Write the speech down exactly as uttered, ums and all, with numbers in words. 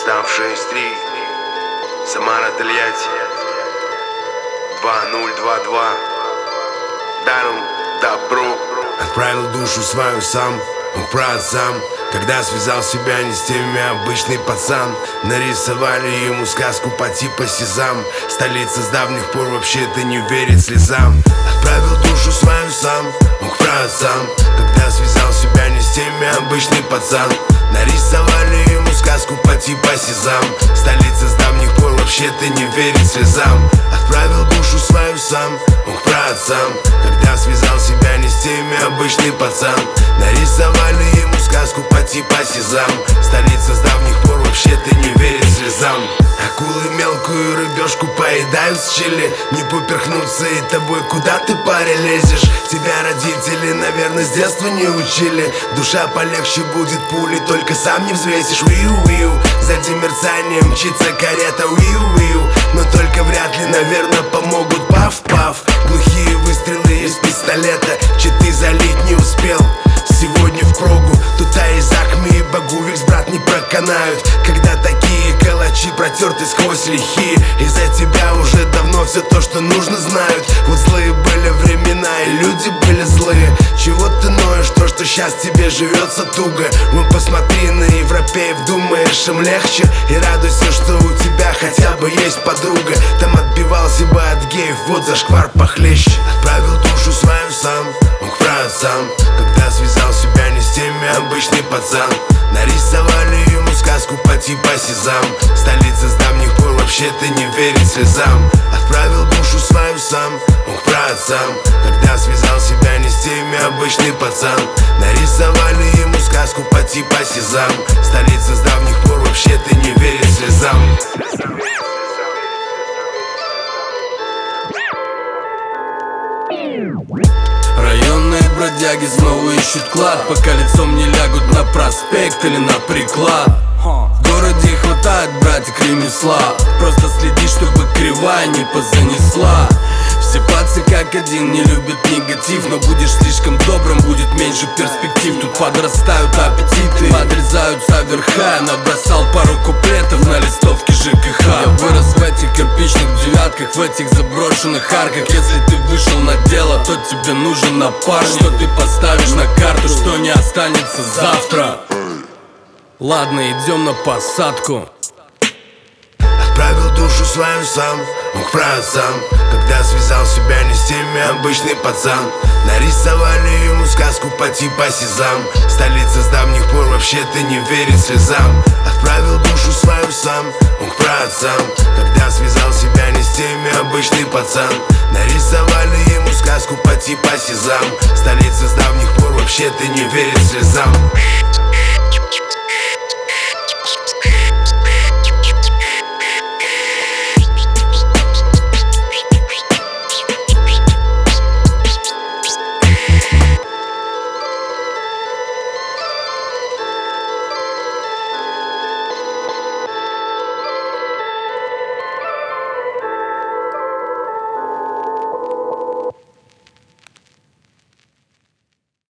Став шесть три, Самара, Тольятти, два ноль два два. Даром добро. Отправил душу свою сам, мог праотцам, когда связал себя не с теми, обычный пацан. Нарисовали ему сказку по типу Сезам. Столица с давних пор вообще-то не верит слезам. Отправил душу свою сам, мог праотцам, когда связал себя не с теми, обычный пацан. Нарисовали ему сказку по типу Сезам. Столица с давних пор вообще-то не верит слезам. Отправил душу свою сам, мог праотцам, когда связал себя не с теми, обычный пацан. Нарисовали ему сказку по типу Сезам. Столица с давних пор вообще-то не верит слезам. Акулы мелкую рыбешку поедают с чили. Не поперхнуться и тобой куда ты, паря, лезешь? Тебя родители, наверное, с детства не учили. Душа полегче будет пули, только сам не взвесишь. Уиу-уиу, сзади мерцанием мчится карета. Уиу-уиу, но только вряд ли, наверное, помогут. Паф-паф, глухие выстрелы из пистолета. Читы залить не успел сегодня в прогу. Тут Айзакми и Багувикс, брат, не проканают, когда такие калачи протерты сквозь лихие. Из-за тебя уже давно все то, что нужно, знают. Вот злые были времена и люди были злые. Чего ты ноешь, то, что сейчас тебе живется туго. Ну посмотри на европеев, думаешь, им легче. И радуйся, что у тебя хотя бы есть подруга. Там отбивался бы от геев, вот зашквар похлеще. Отправил душу свою сам, мог праотцам, когда связал себя не с теми, обычный пацан. Нарисовали ему сказку по типу Сезам. Столица с давних пор вообще-то не верит слезам. Отправил душу свою сам, мог праотцам, когда связал себя не с теми, обычный пацан. Нарисовали ему сказку по типу Сезам. Столица с давних пор вообще-то не верит слезам. Районные бродяги снова ищут клад, пока лицом не лягут на проспект или на приклад. В городе хватает, братик, ремесла. Просто следи, чтобы кривая не позанесла. Все пацы как один не любят негатив, но будешь слишком добрым, будет меньше перспектив. Тут подрастают аппетиты, подрезаются верха. Набросал пару куплетов на листовке ЖКХ. Я вырос в этих кирпичных девятках, в этих заброшенных арках. Если ты вышел на дело, то тебе нужен напарник. Что ты поставишь на карту, что не останется завтра. Ладно, идем на посадку. Отправил душу свою сам, мог праотцам, когда связал себя не с теми, обычный пацан. Нарисовали ему сказку по типу Сезам. Столица с давних пор вообще-то не верит слезам. Отправил душу свою сам, мог праотцам, когда связал себя не с теми, обычный пацан. Нарисовали ему сказку по типу Сезам. Столица с давних пор вообще-то не верит слезам.